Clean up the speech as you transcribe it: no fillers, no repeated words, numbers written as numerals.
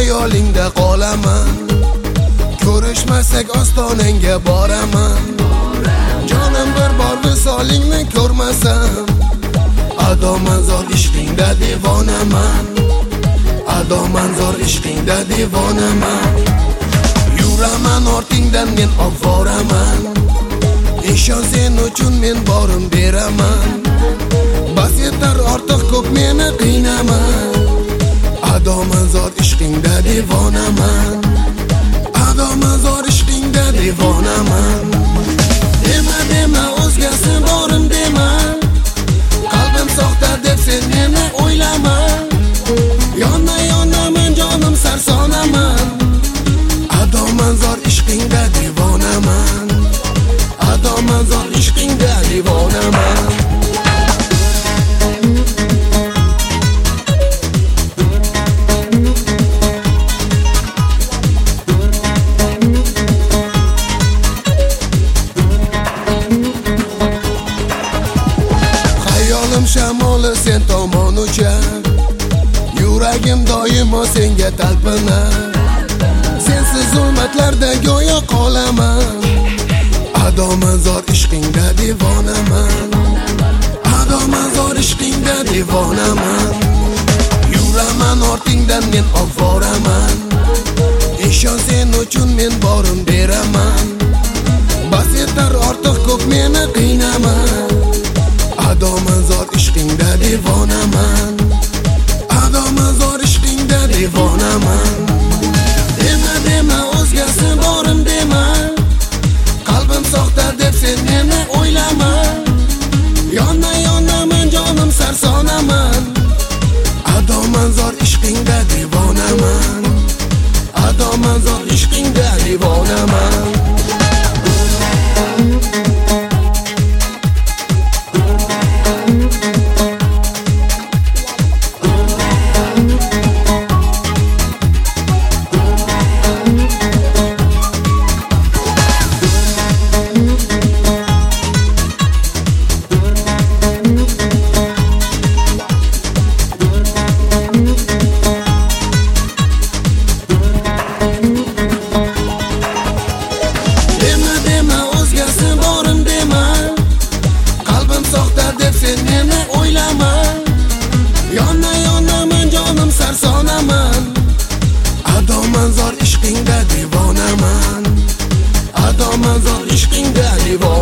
xayolingda qolaman. Ko'rishmasak ostonangga boraman. Jonim bir bor visolingni ko'rmasam, adomanzor ishqingda devonaman. Adomanzor ishqingda devonaman. Yuraman ortingdan men ovoraman. Ishon sen uchun men borim beraman. Bas yetar ortiq ko'p meni qiynaman. Adomanzor ishqingda devonaman. Adomanzor ishqingda devonaman. Dema o'zgasi borim dema. Qalbim soxta deb sen meni o'ylama. Yonaman jonim sarsonaman. Adomanzor ishqingda devonaman. Adomanzor ishqingda devonaman. Xayolim shamoli sen tomon uchar. Yuragim doimo senga talpinar. Sensiz zulmatlarda go'yo qolaman. Adomanzor ishqingda devonaman. Adomanzor ishqingda devonaman. Yuraman ortingdan men ovoraman. Ishon sen uchun men borim beraman. Bas yetar ortiq ko'p meni qiynaman. Adomanzor ishqingda devonaman. Adomanzor ishqingda devonaman. Dema o'zgasi borim dema. Qalbim soxta deb sen meni o'ylama. Yonaman jonim sarsonaman. Adomanzor ishqingda devonaman. Adomanzor ishqingda devonaman. Yonaman jonim sarsonaman. Adomanzor ishqingda devonaman. Adomanzor ishqingda devonaman.